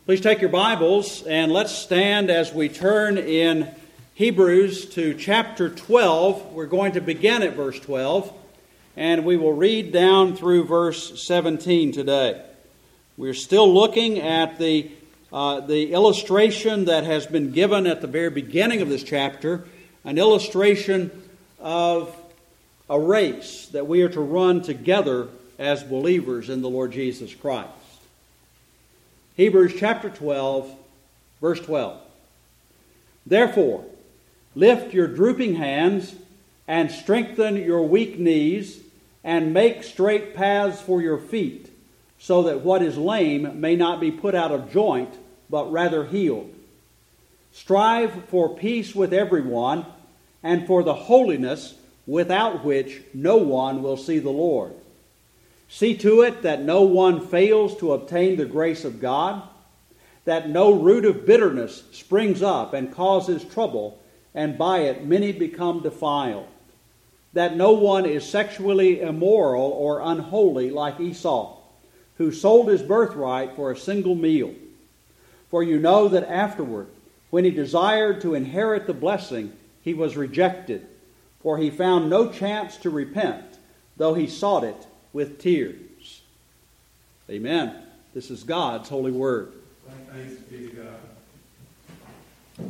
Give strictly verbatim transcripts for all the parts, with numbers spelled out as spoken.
Please take your Bibles and let's stand as we turn in Hebrews to chapter twelve. We're going to begin at verse twelve, and we will read down through verse seventeen today. We're still looking at the uh, the illustration that has been given at the very beginning of this chapter, an illustration of a race that we are to run together as believers in the Lord Jesus Christ. Hebrews chapter twelve, verse twelve. Therefore, lift your drooping hands and strengthen your weak knees and make straight paths for your feet, so that what is lame may not be put out of joint, but rather healed. Strive for peace with everyone and for the holiness without which no one will see the Lord. See to it that no one fails to obtain the grace of God, that no root of bitterness springs up and causes trouble, and by it many become defiled, that no one is sexually immoral or unholy like Esau, who sold his birthright for a single meal. For you know that afterward, when he desired to inherit the blessing, he was rejected, for he found no chance to repent, though he sought it with tears. Amen. This is God's holy word. Thanks be to God.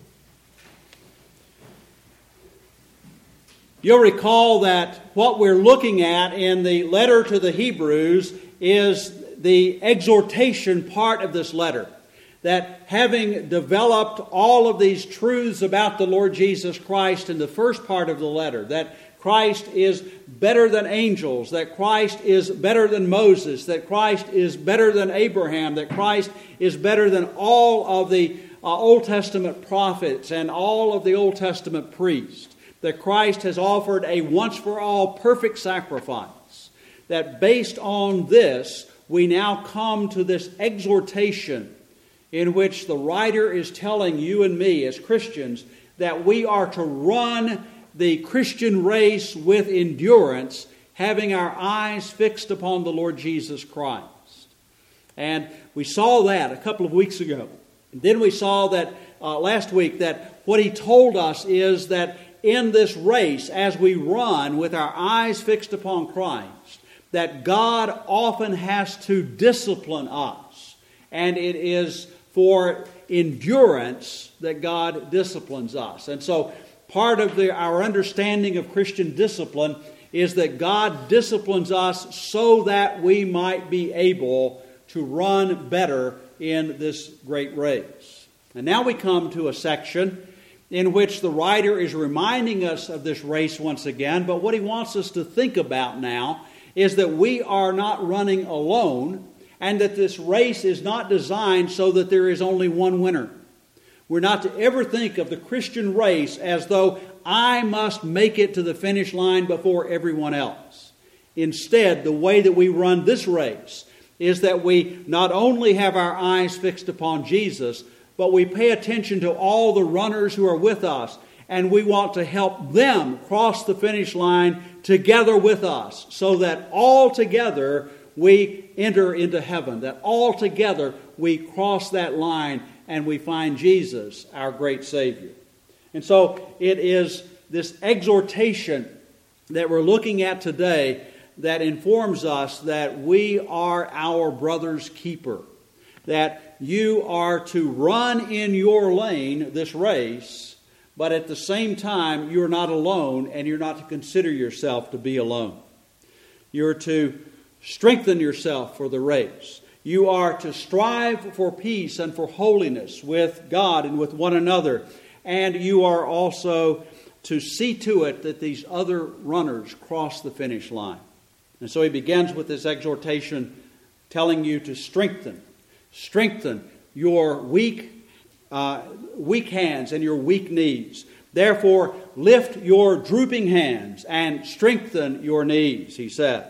You'll recall that what we're looking at in the letter to the Hebrews is the exhortation part of this letter. That having developed all of these truths about the Lord Jesus Christ in the first part of the letter, that Christ is better than angels, that Christ is better than Moses, that Christ is better than Abraham, that Christ is better than all of the uh, Old Testament prophets and all of the Old Testament priests, that Christ has offered a once-for-all perfect sacrifice, that based on this, we now come to this exhortation in which the writer is telling you and me as Christians that we are to run the Christian race with endurance, having our eyes fixed upon the Lord Jesus Christ. And we saw that a couple of weeks ago. And then we saw that uh, last week that what he told us is that in this race, as we run with our eyes fixed upon Christ, that God often has to discipline us. And it is for endurance that God disciplines us. And so part of the, our understanding of Christian discipline is that God disciplines us so that we might be able to run better in this great race. And now we come to a section in which the writer is reminding us of this race once again, but what he wants us to think about now is that we are not running alone, and that this race is not designed so that there is only one winner. We're not to ever think of the Christian race as though I must make it to the finish line before everyone else. Instead, the way that we run this race is that we not only have our eyes fixed upon Jesus, but we pay attention to all the runners who are with us, and we want to help them cross the finish line together with us, so that all together we enter into heaven, that all together we cross that line and we find Jesus, our great Savior. And so it is this exhortation that we're looking at today that informs us that we are our brother's keeper, that you are to run in your lane this race, but at the same time you're not alone, and you're not to consider yourself to be alone. You're to strengthen yourself for the race. You are to strive for peace and for holiness with God and with one another. And you are also to see to it that these other runners cross the finish line. And so he begins with this exhortation telling you to strengthen. Strengthen your weak, uh, weak hands and your weak knees. Therefore, lift your drooping hands and strengthen your knees, he says.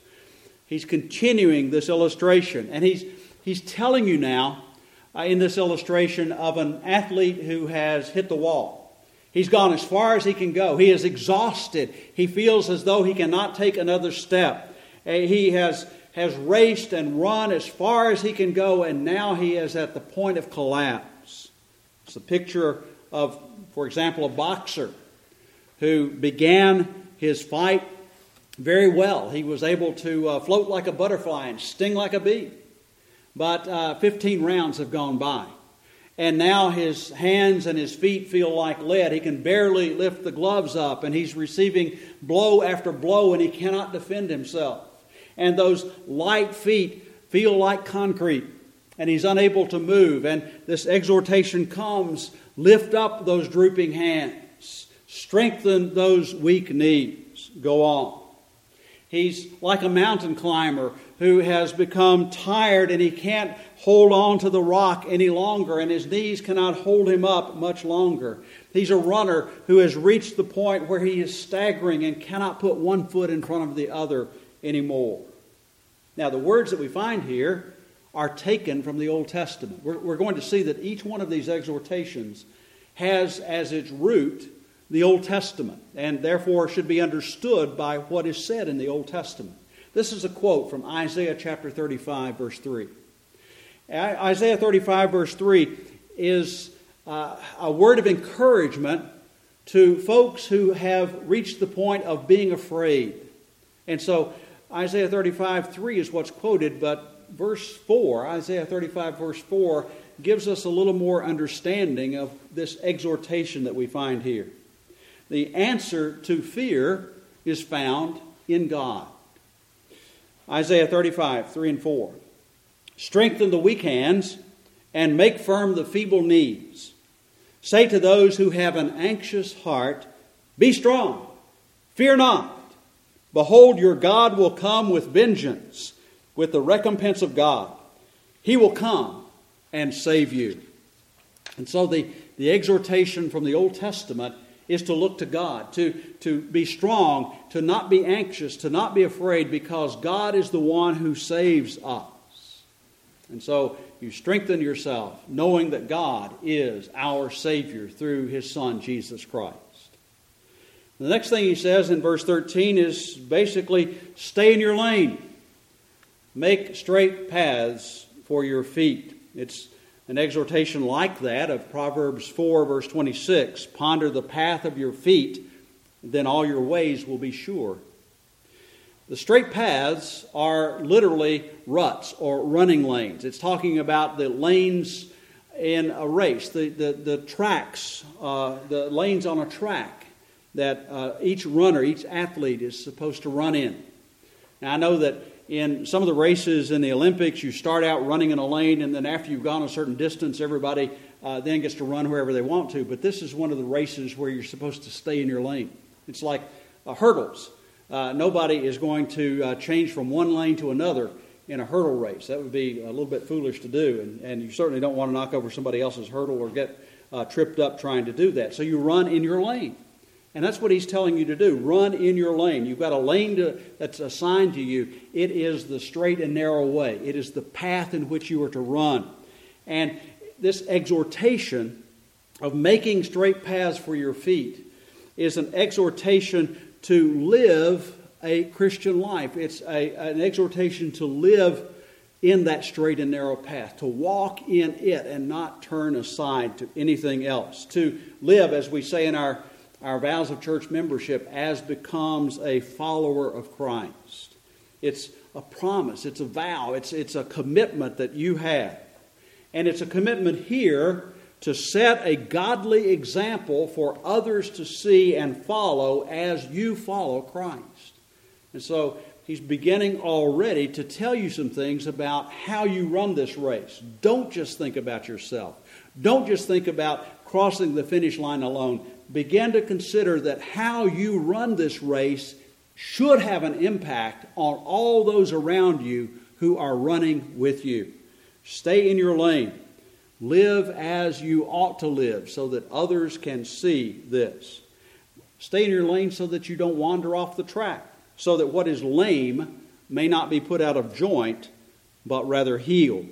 He's continuing this illustration, and he's he's telling you now uh, in this illustration of an athlete who has hit the wall. He's gone as far as he can go. He is exhausted. He feels as though he cannot take another step. Uh, he has has raced and run as far as he can go, and now he is at the point of collapse. It's a picture of, for example, a boxer who began his fight very well. He was able to uh, float like a butterfly and sting like a bee. But uh, fifteen rounds have gone by. And now his hands and his feet feel like lead. He can barely lift the gloves up, and he's receiving blow after blow, and he cannot defend himself. And those light feet feel like concrete, and he's unable to move. And this exhortation comes, lift up those drooping hands, strengthen those weak knees, go on. He's like a mountain climber who has become tired and he can't hold on to the rock any longer, and his knees cannot hold him up much longer. He's a runner who has reached the point where he is staggering and cannot put one foot in front of the other anymore. Now, the words that we find here are taken from the Old Testament. We're, we're going to see that each one of these exhortations has as its root the Old Testament, and therefore should be understood by what is said in the Old Testament. This is a quote from Isaiah chapter thirty-five, verse three. Isaiah thirty-five, verse three is uh, a word of encouragement to folks who have reached the point of being afraid. And so Isaiah thirty-five, three is what's quoted, but verse four, Isaiah thirty-five, verse four, gives us a little more understanding of this exhortation that we find here. The answer to fear is found in God. Isaiah thirty-five, three and four. Strengthen the weak hands and make firm the feeble knees. Say to those who have an anxious heart, be strong, fear not. Behold, your God will come with vengeance, with the recompense of God. He will come and save you. And so the, the exhortation from the Old Testament is to look to God, to, to be strong, to not be anxious, to not be afraid, because God is the one who saves us. And so you strengthen yourself, knowing that God is our Savior through His Son, Jesus Christ. The next thing he says in verse thirteen is basically, stay in your lane. Make straight paths for your feet. It's an exhortation like that of Proverbs four, verse twenty-six. Ponder the path of your feet, then all your ways will be sure. The straight paths are literally ruts or running lanes. It's talking about the lanes in a race, the, the, the tracks, uh, the lanes on a track that uh, each runner, each athlete is supposed to run in. Now, I know that in some of the races in the Olympics, you start out running in a lane, and then after you've gone a certain distance, everybody uh, then gets to run wherever they want to. But this is one of the races where you're supposed to stay in your lane. It's like uh, hurdles. Uh, nobody is going to uh, change from one lane to another in a hurdle race. That would be a little bit foolish to do, and, and you certainly don't want to knock over somebody else's hurdle or get uh, tripped up trying to do that. So you run in your lane. And that's what he's telling you to do. Run in your lane. You've got a lane to, that's assigned to you. It is the straight and narrow way. It is the path in which you are to run. And this exhortation of making straight paths for your feet is an exhortation to live a Christian life. It's a, an exhortation to live in that straight and narrow path, to walk in it and not turn aside to anything else. To live, as we say in our Our vows of church membership, as becomes a follower of Christ. It's a promise, it's a vow, it's, it's a commitment that you have. And it's a commitment here to set a godly example for others to see and follow as you follow Christ. And so he's beginning already to tell you some things about how you run this race. Don't just think about yourself. Don't just think about crossing the finish line alone. Begin to consider that how you run this race should have an impact on all those around you who are running with you. Stay in your lane. Live as you ought to live so that others can see this. Stay in your lane so that you don't wander off the track, so that what is lame may not be put out of joint, but rather healed.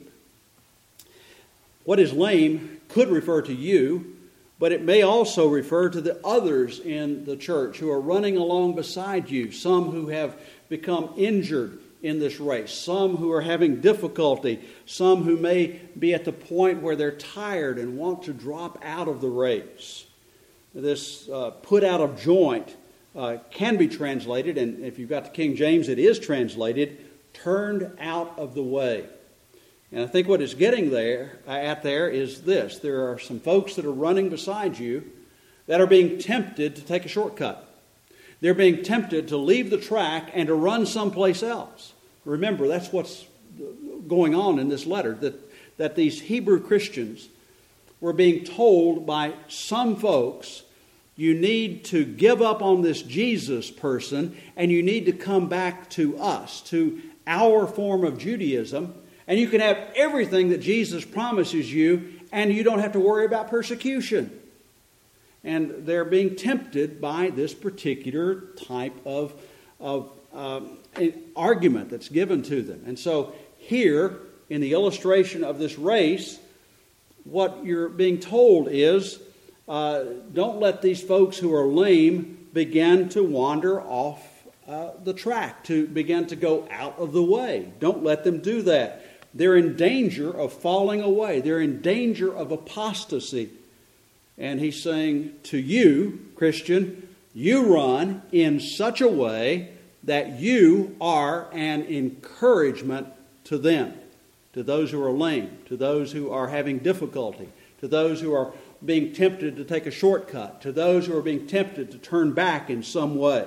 What is lame could refer to you, but it may also refer to the others in the church who are running along beside you, some who have become injured in this race, some who are having difficulty, some who may be at the point where they're tired and want to drop out of the race. This uh, put out of joint uh, can be translated, and if you've got the King James, it is translated, turned out of the way. And I think what it's getting there at there is this. There are some folks that are running beside you that are being tempted to take a shortcut. They're being tempted to leave the track and to run someplace else. Remember, that's what's going on in this letter, that, that these Hebrew Christians were being told by some folks, you need to give up on this Jesus person and you need to come back to us, to our form of Judaism, and you can have everything that Jesus promises you and you don't have to worry about persecution. And they're being tempted by this particular type of, of um, argument that's given to them. And so here, in the illustration of this race, what you're being told is, uh, don't let these folks who are lame begin to wander off uh, the track, to begin to go out of the way. Don't let them do that. They're in danger of falling away. They're in danger of apostasy. And he's saying to you, Christian, you run in such a way that you are an encouragement to them, to those who are lame, to those who are having difficulty, to those who are being tempted to take a shortcut, to those who are being tempted to turn back in some way.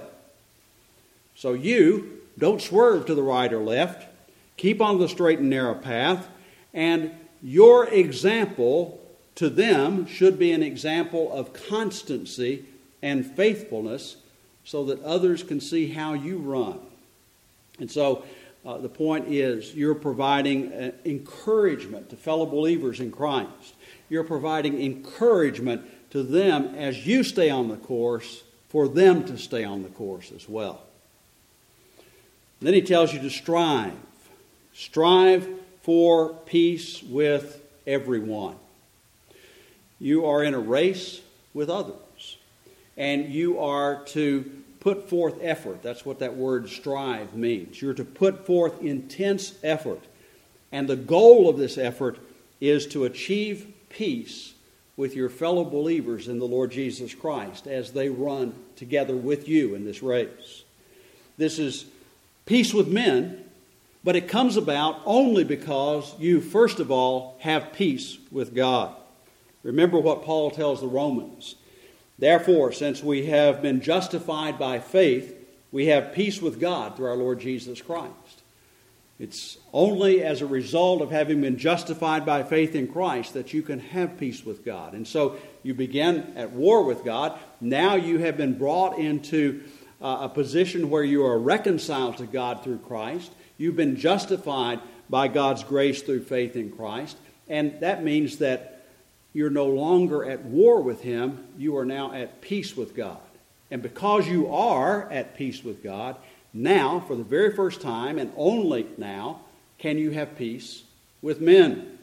So you don't swerve to the right or left. Keep on the straight and narrow path, and your example to them should be an example of constancy and faithfulness so that others can see how you run. And so uh, the point is you're providing uh, encouragement to fellow believers in Christ. You're providing encouragement to them as you stay on the course, for them to stay on the course as well. And then he tells you to strive. Strive for peace with everyone. You are in a race with others, and you are to put forth effort. That's what that word strive means. You're to put forth intense effort, and the goal of this effort is to achieve peace with your fellow believers in the Lord Jesus Christ as they run together with you in this race. This is peace with men, but it comes about only because you, first of all, have peace with God. Remember what Paul tells the Romans. Therefore, since we have been justified by faith, we have peace with God through our Lord Jesus Christ. It's only as a result of having been justified by faith in Christ that you can have peace with God. And so you begin at war with God. Now you have been brought into uh, a position where you are reconciled to God through Christ. You've been justified by God's grace through faith in Christ. And that means that you're no longer at war with Him. You are now at peace with God. And because you are at peace with God, now, for the very first time, and only now, can you have peace with men.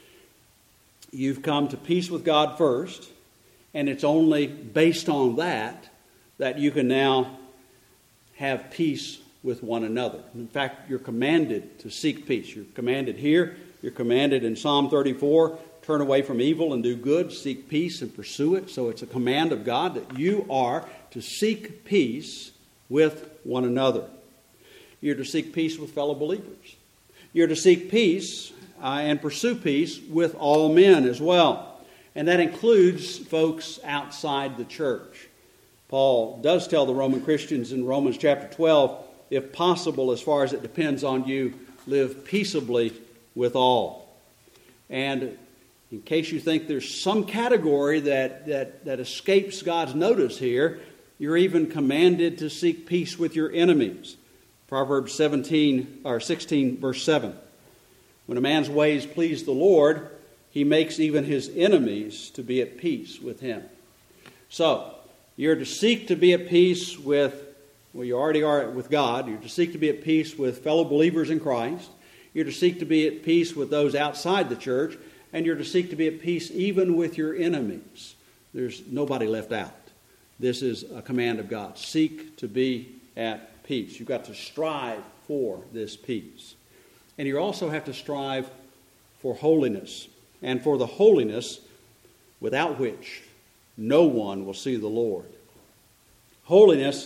You've come to peace with God first, and it's only based on that that you can now have peace with one another. In fact, you're commanded to seek peace. You're commanded here. You're commanded in Psalm thirty-four, turn away from evil and do good, seek peace and pursue it. So it's a command of God that you are to seek peace with one another. You're to seek peace with fellow believers. You're to seek peace uh, and pursue peace with all men as well. And that includes folks outside the church. Paul does tell the Roman Christians in Romans chapter twelve, if possible, as far as it depends on you, live peaceably with all. And in case you think there's some category that, that, that escapes God's notice here, you're even commanded to seek peace with your enemies. Proverbs seventeen or sixteen, verse seven. When a man's ways please the Lord, he makes even his enemies to be at peace with him. So, you're to seek to be at peace with, well, you already are with God. You're to seek to be at peace with fellow believers in Christ. You're to seek to be at peace with those outside the church. And you're to seek to be at peace even with your enemies. There's nobody left out. This is a command of God. Seek to be at peace. You've got to strive for this peace. And you also have to strive for holiness, and for the holiness without which no one will see the Lord. Holiness,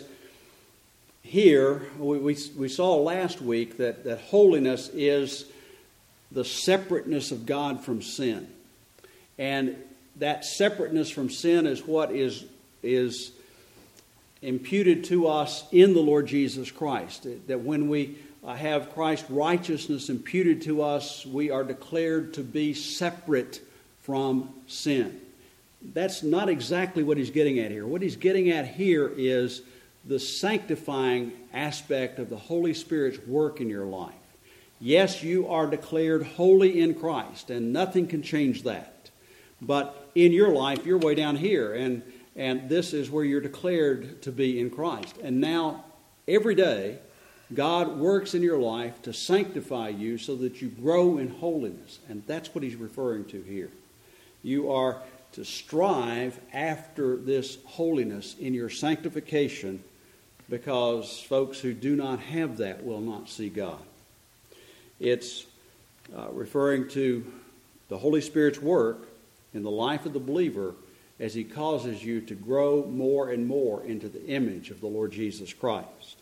here, we, we, we saw last week that, that holiness is the separateness of God from sin. And that separateness from sin is what is, is imputed to us in the Lord Jesus Christ. That when we have Christ's righteousness imputed to us, we are declared to be separate from sin. That's not exactly what he's getting at here. What he's getting at here is the sanctifying aspect of the Holy Spirit's work in your life. Yes, you are declared holy in Christ, and nothing can change that. But in your life, you're way down here, and, and this is where you're declared to be in Christ. And now, every day, God works in your life to sanctify you so that you grow in holiness. And that's what he's referring to here. You are to strive after this holiness in your sanctification, because folks who do not have that will not see God. It's uh, referring to the Holy Spirit's work in the life of the believer as he causes you to grow more and more into the image of the Lord Jesus Christ.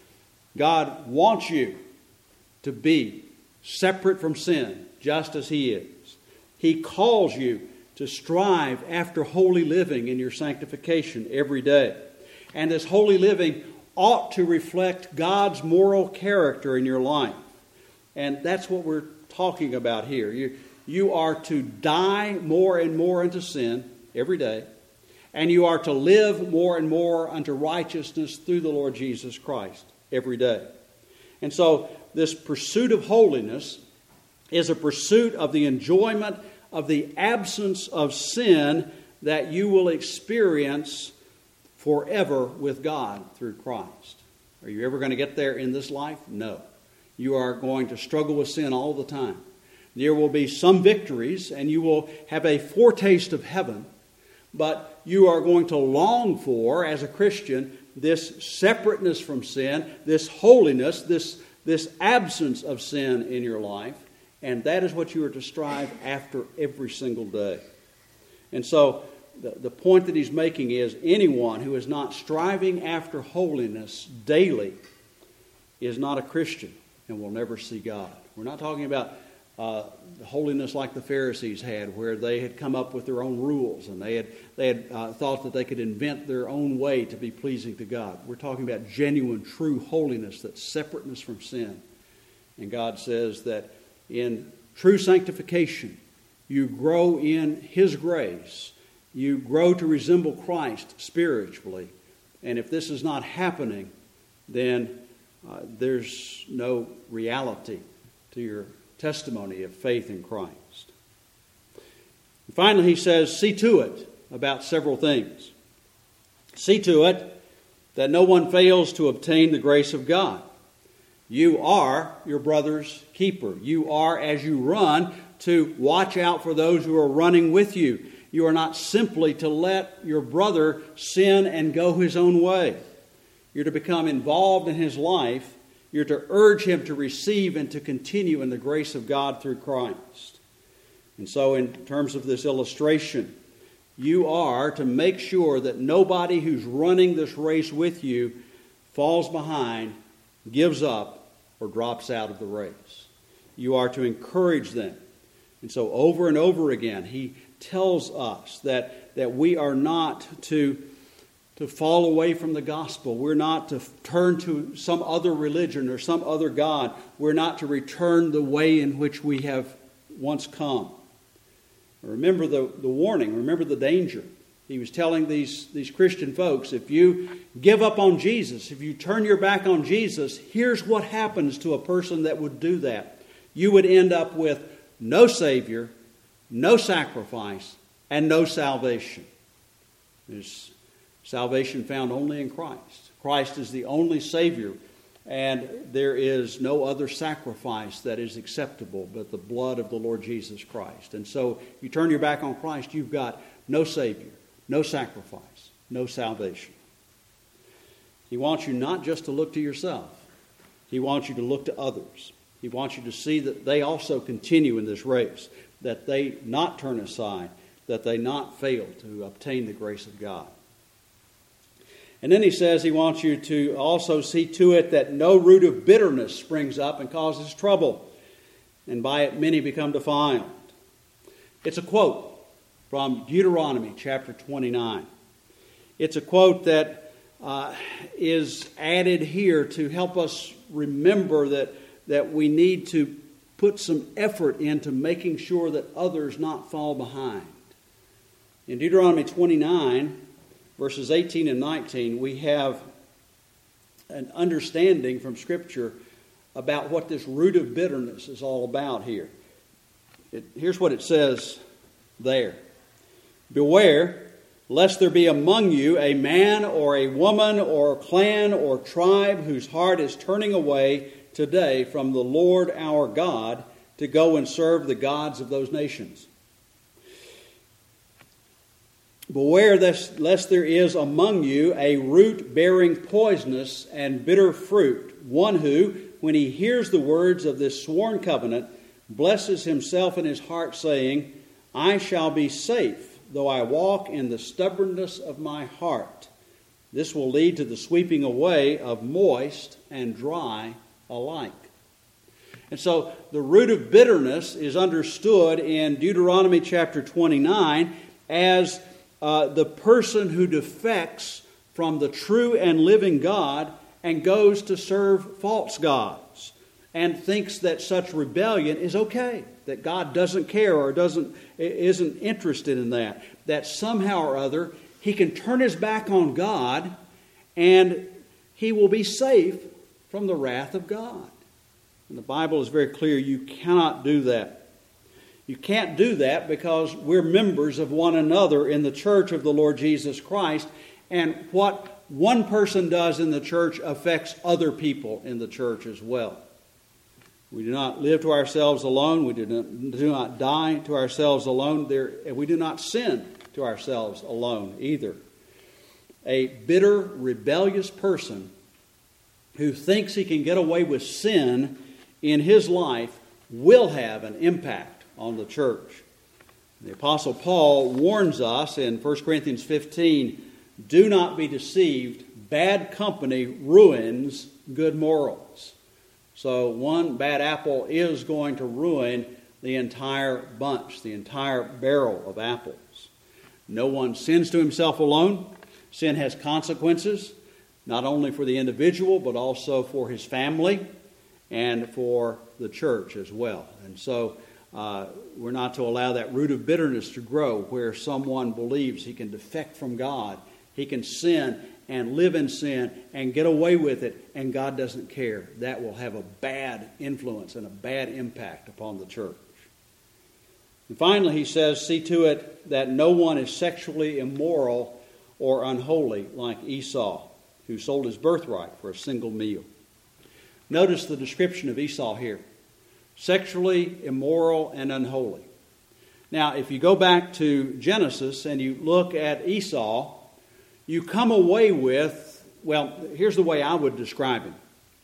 God wants you to be separate from sin, just as he is. He calls you to strive after holy living in your sanctification every day. And this holy living ought to reflect God's moral character in your life. And that's what we're talking about here. You, you are to die more and more unto sin every day, and you are to live more and more unto righteousness through the Lord Jesus Christ every day. And so this pursuit of holiness is a pursuit of the enjoyment of the absence of sin that you will experience forever with God through Christ. Are you ever going to get there in this life? No. You are going to struggle with sin all the time. There will be some victories, and you will have a foretaste of heaven, but you are going to long for, as a Christian, this separateness from sin, this holiness, this, this absence of sin in your life, and that is what you are to strive after every single day. And so the, the point that he's making is anyone who is not striving after holiness daily is not a Christian and will never see God. We're not talking about uh, holiness like the Pharisees had, where they had come up with their own rules and they had, they had uh, thought that they could invent their own way to be pleasing to God. We're talking about genuine, true holiness, that's separateness from sin. And God says that in true sanctification, you grow in his grace. You grow to resemble Christ spiritually. And if this is not happening, then uh, there's no reality to your testimony of faith in Christ. And finally, he says, see to it about several things. See to it that no one fails to obtain the grace of God. You are your brother's keeper. You are, as you run, to watch out for those who are running with you. You are not simply to let your brother sin and go his own way. You're to become involved in his life. You're to urge him to receive and to continue in the grace of God through Christ. And so in terms of this illustration, you are to make sure that nobody who's running this race with you falls behind, gives up, or drops out of the race. You are to encourage them. And so over and over again, he tells us that, that we are not to, to fall away from the gospel. We're not to turn to some other religion or some other God. We're not to return the way in which we have once come. Remember the, the warning. Remember the danger. He was telling these, these Christian folks, if you give up on Jesus, if you turn your back on Jesus, here's what happens to a person that would do that. You would end up with no Savior, no sacrifice, and no salvation. There's salvation found only in Christ. Christ is the only Savior, and there is no other sacrifice that is acceptable but the blood of the Lord Jesus Christ. And so you turn your back on Christ, you've got no Savior, no sacrifice, no salvation. He wants you not just to look to yourself. He wants you to look to others. He wants you to see that they also continue in this race, that they not turn aside, that they not fail to obtain the grace of God. And then he says he wants you to also see to it that no root of bitterness springs up and causes trouble, and by it many become defiled. It's a quote from Deuteronomy chapter twenty-nine. It's a quote that uh, is added here to help us remember that, that we need to put some effort into making sure that others not fall behind. In Deuteronomy twenty-nine, verses eighteen and nineteen, we have an understanding from Scripture about what this root of bitterness is all about here. It, here's what it says there. Beware, lest there be among you a man or a woman or clan or tribe whose heart is turning away today from the Lord our God to go and serve the gods of those nations. Beware lest there is among you a root bearing poisonous and bitter fruit, one who, when he hears the words of this sworn covenant, blesses himself in his heart, saying, I shall be safe, though I walk in the stubbornness of my heart. This will lead to the sweeping away of moist and dry alike. And so the root of bitterness is understood in Deuteronomy chapter twenty-nine as uh, the person who defects from the true and living God and goes to serve false gods and thinks that such rebellion is okay, that God doesn't care or doesn't isn't interested in that, that somehow or other he can turn his back on God and he will be safe from the wrath of God. And the Bible is very clear, you cannot do that. You can't do that because we're members of one another in the church of the Lord Jesus Christ, and what one person does in the church affects other people in the church as well. We do not live to ourselves alone. We do not, do not die to ourselves alone. There, we do not sin to ourselves alone either. A bitter, rebellious person who thinks he can get away with sin in his life will have an impact on the church. The Apostle Paul warns us in First Corinthians fifteen, do not be deceived. Bad company ruins good morals. So one bad apple is going to ruin the entire bunch, the entire barrel of apples. No one sins to himself alone. Sin has consequences, not only for the individual, but also for his family and for the church as well. And so uh, we're not to allow that root of bitterness to grow where someone believes he can defect from God, he can sin and live in sin and get away with it, and God doesn't care. That will have a bad influence and a bad impact upon the church. And finally, he says, see to it that no one is sexually immoral or unholy like Esau, who sold his birthright for a single meal. Notice the description of Esau here. Sexually immoral and unholy. Now, if you go back to Genesis and you look at Esau, you come away with, well, here's the way I would describe him.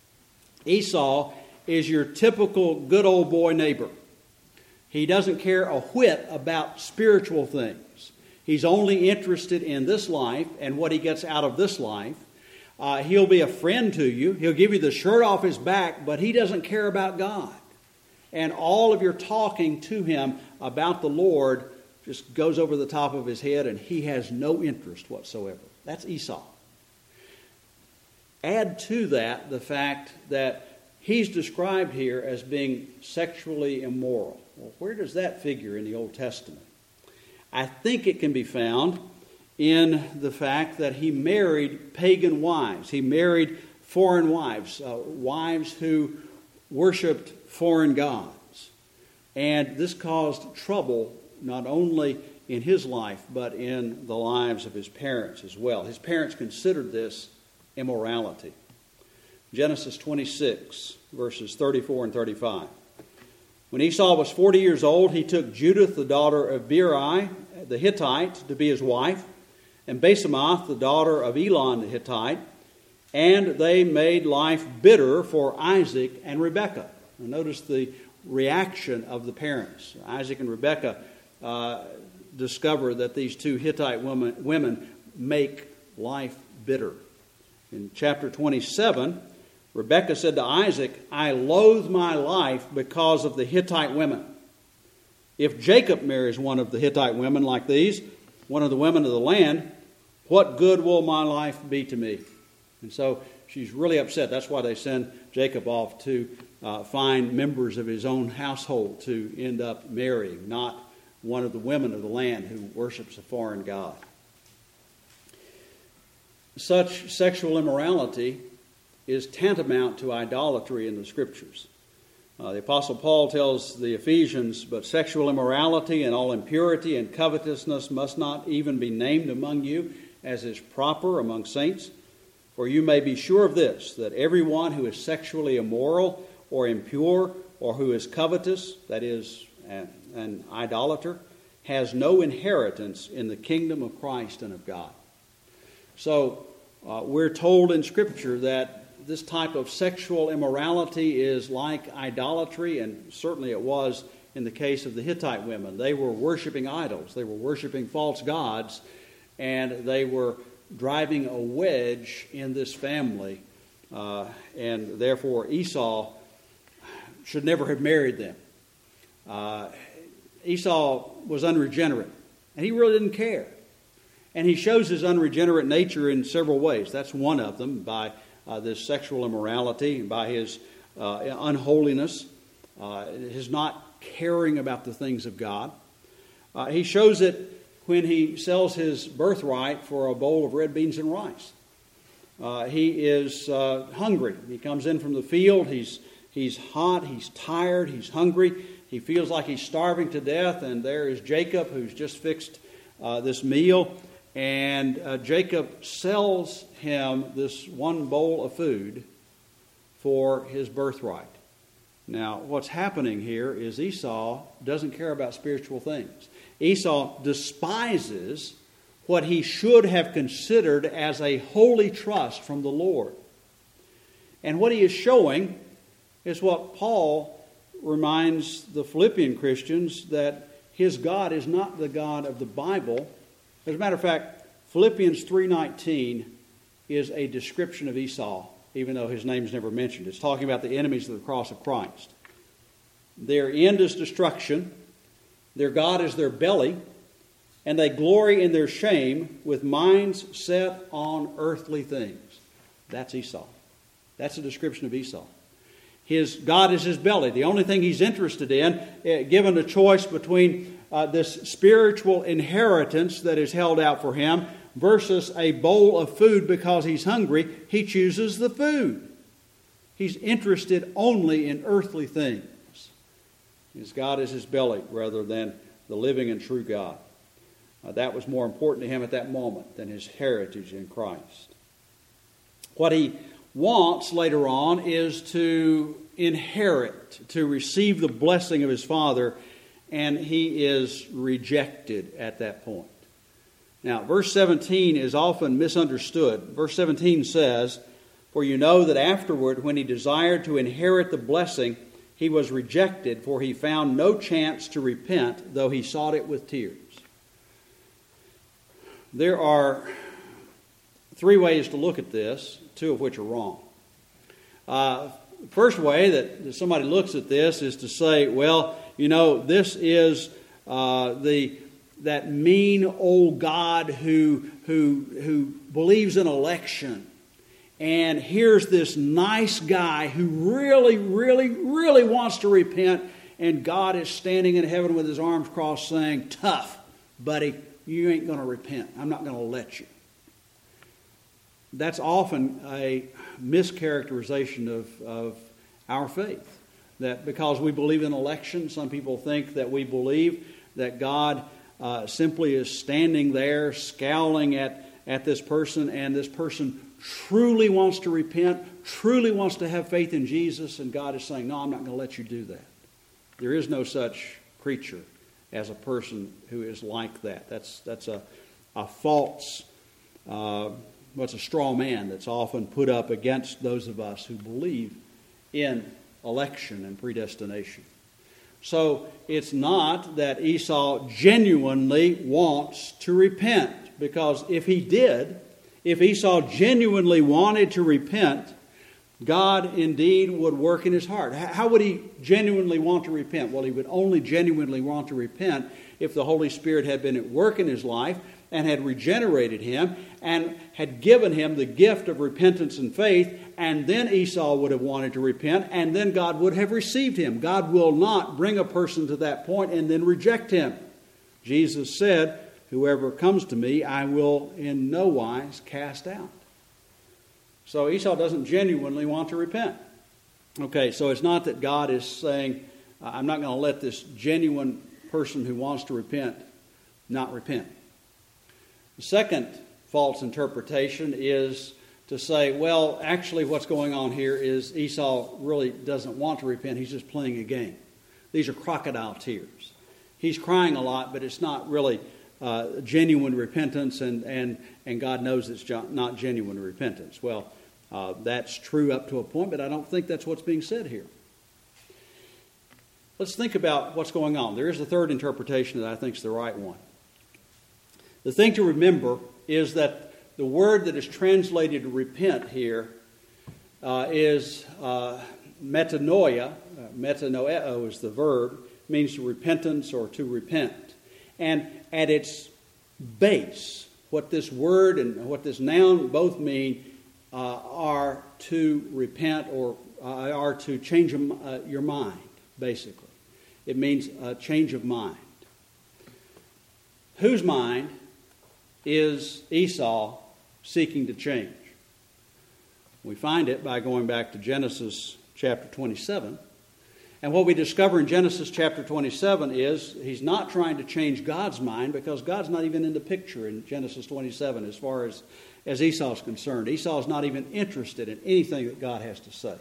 Esau is your typical good old boy neighbor. He doesn't care a whit about spiritual things. He's only interested in this life and what he gets out of this life. Uh, he'll be a friend to you. He'll give you the shirt off his back, but he doesn't care about God. And all of your talking to him about the Lord just goes over the top of his head, and he has no interest whatsoever. That's Esau. Add to that the fact that he's described here as being sexually immoral. Well, where does that figure in the Old Testament? I think it can be found in the fact that he married pagan wives. He married foreign wives, uh, wives who worshipped foreign gods. And this caused trouble not only in his life, but in the lives of his parents as well. His parents considered this immorality. Genesis twenty-six, verses thirty-four and thirty-five. When Esau was forty years old, he took Judith, the daughter of Beeri, the Hittite, to be his wife, and Basemath, the daughter of Elon the Hittite, and they made life bitter for Isaac and Rebekah. Now notice the reaction of the parents. Isaac and Rebekah uh, discover that these two Hittite women, women make life bitter. In chapter twenty-seven, Rebekah said to Isaac, I loathe my life because of the Hittite women. If Jacob marries one of the Hittite women like these, one of the women of the land, what good will my life be to me? And so she's really upset. That's why they send Jacob off to uh, find members of his own household to end up marrying, not one of the women of the land who worships a foreign god. Such sexual immorality is tantamount to idolatry in the Scriptures. Uh, the Apostle Paul tells the Ephesians, but sexual immorality and all impurity and covetousness must not even be named among you, as is proper among saints. For you may be sure of this, that everyone who is sexually immoral or impure or who is covetous, that is, an, an idolater, has no inheritance in the kingdom of Christ and of God. So uh, we're told in Scripture that this type of sexual immorality is like idolatry, and certainly it was in the case of the Hittite women. They were worshiping idols. They were worshiping false gods, and they were driving a wedge in this family, uh, and therefore Esau should never have married them. Uh, Esau was unregenerate, and he really didn't care. And he shows his unregenerate nature in several ways. That's one of them, by uh, this sexual immorality, by his uh, unholiness, uh, his not caring about the things of God. Uh, he shows it when he sells his birthright for a bowl of red beans and rice. Uh, he is uh, hungry. He comes in from the field. He's he's hot. He's tired. He's hungry. He feels like he's starving to death. And there is Jacob, who's just fixed uh, this meal. And uh, Jacob sells him this one bowl of food for his birthright. Now, what's happening here is Esau doesn't care about spiritual things. Esau despises what he should have considered as a holy trust from the Lord. And what he is showing is what Paul reminds the Philippian Christians, that his God is not the God of the Bible. As a matter of fact, Philippians three nineteen is a description of Esau, even though his name is never mentioned. It's talking about the enemies of the cross of Christ. Their end is destruction. Their God is their belly, and they glory in their shame with minds set on earthly things. That's Esau. That's a description of Esau. His God is his belly. The only thing he's interested in, uh, given a choice between uh, this spiritual inheritance that is held out for him versus a bowl of food because he's hungry, he chooses the food. He's interested only in earthly things. His God is his belly rather than the living and true God. Uh, that was more important to him at that moment than his heritage in Christ. What he wants later on is to inherit, to receive the blessing of his father, and he is rejected at that point. Now, verse seventeen is often misunderstood. Verse seventeen says, "For you know that afterward, when he desired to inherit the blessing, he was rejected, for he found no chance to repent, though he sought it with tears." There are three ways to look at this, two of which are wrong. Uh, the first way that somebody looks at this is to say, well, you know, this is uh, the that mean old God who who who believes in election. And here's this nice guy who really, really, really wants to repent, and God is standing in heaven with his arms crossed saying, "Tough, buddy, you ain't going to repent. I'm not going to let you." That's often a mischaracterization of, of our faith. That because we believe in election, some people think that we believe that God uh, simply is standing there scowling at, at this person, and this person truly wants to repent, truly wants to have faith in Jesus, and God is saying, "No, I'm not going to let you do that." There is no such creature as a person who is like that. That's that's a, a false uh, what's a straw man that's often put up against those of us who believe in election and predestination. So it's not that Esau genuinely wants to repent, because if he did, if Esau genuinely wanted to repent, God indeed would work in his heart. How would he genuinely want to repent? Well, he would only genuinely want to repent if the Holy Spirit had been at work in his life and had regenerated him and had given him the gift of repentance and faith, and then Esau would have wanted to repent, and then God would have received him. God will not bring a person to that point and then reject him. Jesus said, "Whoever comes to me, I will in no wise cast out." So Esau doesn't genuinely want to repent. Okay, so it's not that God is saying, I'm not going to let this genuine person who wants to repent not repent. The second false interpretation is to say, well, actually what's going on here is Esau really doesn't want to repent. He's just playing a game. These are crocodile tears. He's crying a lot, but it's not really uh, genuine repentance, and, and, and God knows it's not genuine repentance. Well, uh, that's true up to a point, but I don't think that's what's being said here. Let's think about what's going on. There is a third interpretation that I think is the right one. The thing to remember is that the word that is translated to repent here uh, is uh, metanoia. Uh, metanoeo is the verb. It means to repentance or to repent. And at its base, what this word and what this noun both mean uh, are to repent or uh, are to change uh, your mind, basically. It means a change of mind. Whose mind is Esau seeking to change? We find it by going back to Genesis chapter twenty-seven. And what we discover in Genesis chapter twenty-seven is he's not trying to change God's mind, because God's not even in the picture in Genesis twenty-seven as far as, as Esau's concerned. Esau's not even interested in anything that God has to say.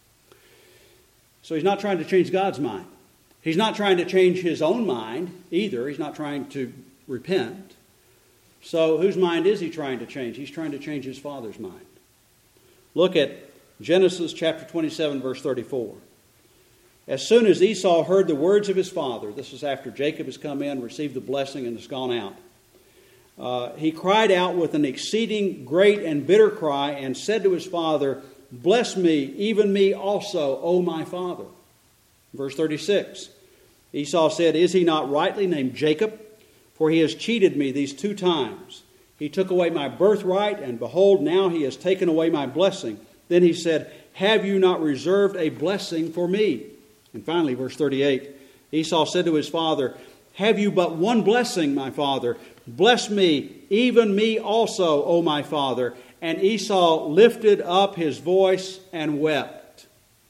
So he's not trying to change God's mind. He's not trying to change his own mind either. He's not trying to repent. So whose mind is he trying to change? He's trying to change his father's mind. Look at Genesis chapter twenty-seven, verse thirty-four. As soon as Esau heard the words of his father, this is after Jacob has come in, received the blessing, and has gone out, uh, he cried out with an exceeding great and bitter cry and said to his father, "Bless me, even me also, O my father." Verse thirty-six, Esau said, "Is he not rightly named Jacob? For he has cheated me these two times. He took away my birthright, and behold, now he has taken away my blessing." Then he said, "Have you not reserved a blessing for me?" And finally, verse thirty-eight, Esau said to his father, "Have you but one blessing, my father? Bless me, even me also, O my father." And Esau lifted up his voice and wept.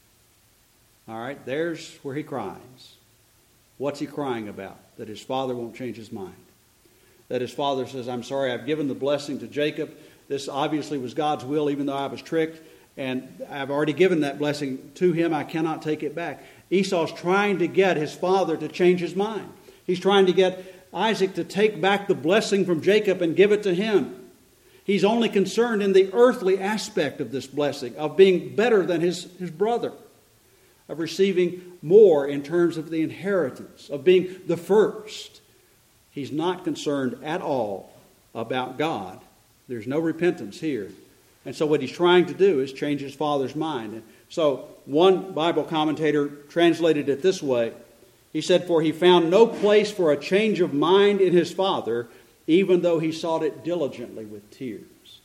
All right, there's where he cries. What's he crying about? That his father won't change his mind. That his father says, "I'm sorry, I've given the blessing to Jacob. This obviously was God's will, even though I was tricked. And I've already given that blessing to him. I cannot take it back." Esau's trying to get his father to change his mind. He's trying to get Isaac to take back the blessing from Jacob and give it to him. He's only concerned in the earthly aspect of this blessing, of being better than his, his brother, of receiving more in terms of the inheritance, of being the first. He's not concerned at all about God. There's no repentance here. And so what he's trying to do is change his father's mind. And so one Bible commentator translated it this way. He said, "For he found no place for a change of mind in his father, even though he sought it diligently with tears."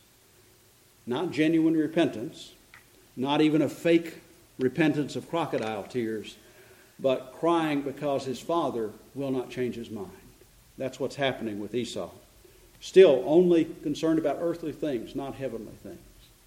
Not genuine repentance, not even a fake repentance of crocodile tears, but crying because his father will not change his mind. That's what's happening with Esau. Still only concerned about earthly things, not heavenly things.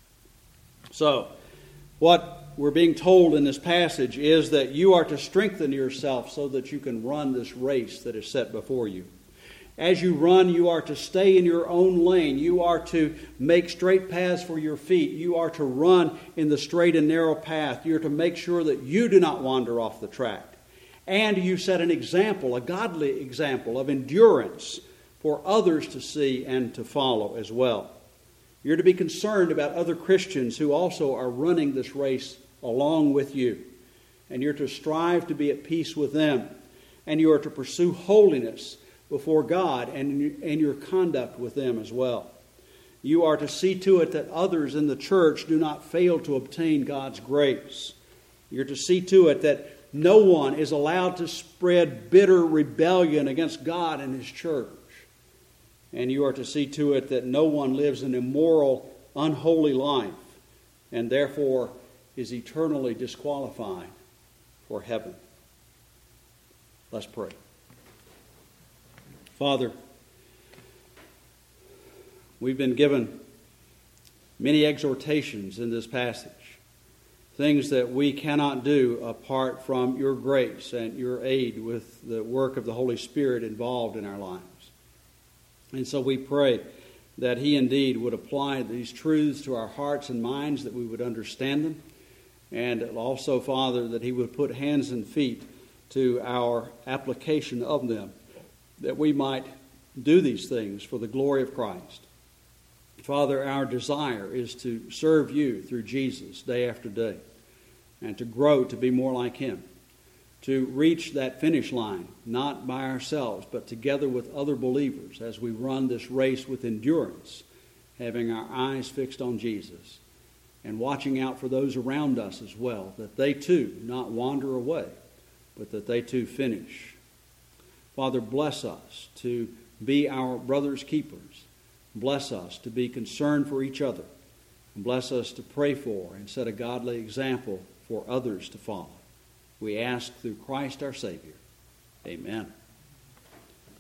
So, what we're being told in this passage is that you are to strengthen yourself so that you can run this race that is set before you. As you run, you are to stay in your own lane. You are to make straight paths for your feet. You are to run in the straight and narrow path. You're to make sure that you do not wander off the track. And you set an example, a godly example of endurance for others to see and to follow as well. You're to be concerned about other Christians who also are running this race along with you. And you're to strive to be at peace with them. And you are to pursue holiness before God and in your conduct with them as well. You are to see to it that others in the church do not fail to obtain God's grace. You're to see to it that no one is allowed to spread bitter rebellion against God and His church. And you are to see to it that no one lives an immoral, unholy life and therefore is eternally disqualified for heaven. Let's pray. Father, we've been given many exhortations in this passage, things that we cannot do apart from your grace and your aid with the work of the Holy Spirit involved in our lives. And so we pray that He indeed would apply these truths to our hearts and minds, that we would understand them, and also, Father, that He would put hands and feet to our application of them, that we might do these things for the glory of Christ. Father, our desire is to serve you through Jesus day after day and to grow to be more like Him, to reach that finish line, not by ourselves, but together with other believers as we run this race with endurance, having our eyes fixed on Jesus and watching out for those around us as well, that they too not wander away, but that they too finish. Father, bless us to be our brother's keepers. Bless us to be concerned for each other. And bless us to pray for and set a godly example for others to follow. We ask through Christ our Savior. Amen.